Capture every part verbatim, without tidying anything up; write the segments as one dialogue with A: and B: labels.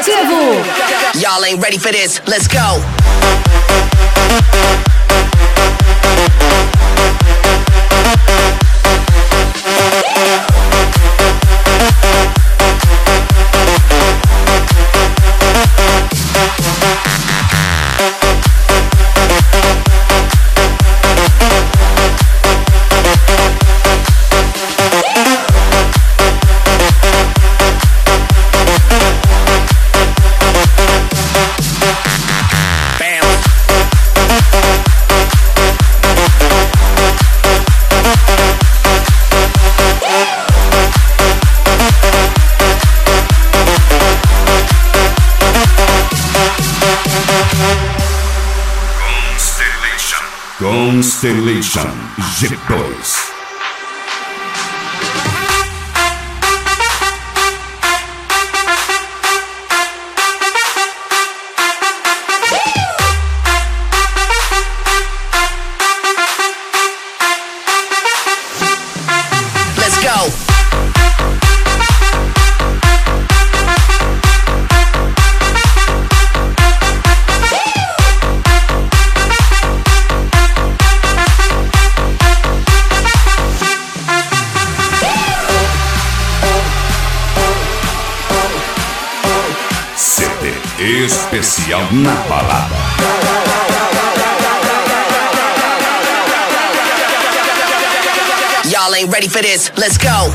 A: Coletivo.
B: Y'all ain't ready for this. Let's go.
C: Constellation G dois. Especial na balada.
B: Y'all ain't ready for this. Let's go.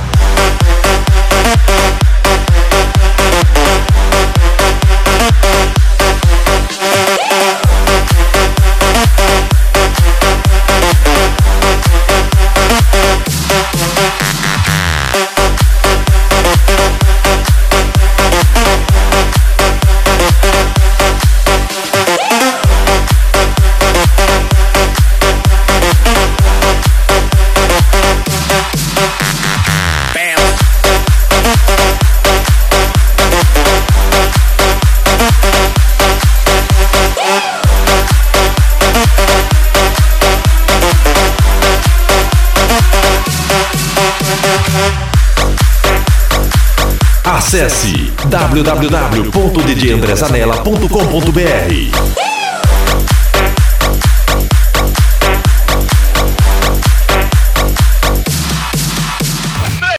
D: Acesse w w w ponto d j andré zanella ponto com ponto b r.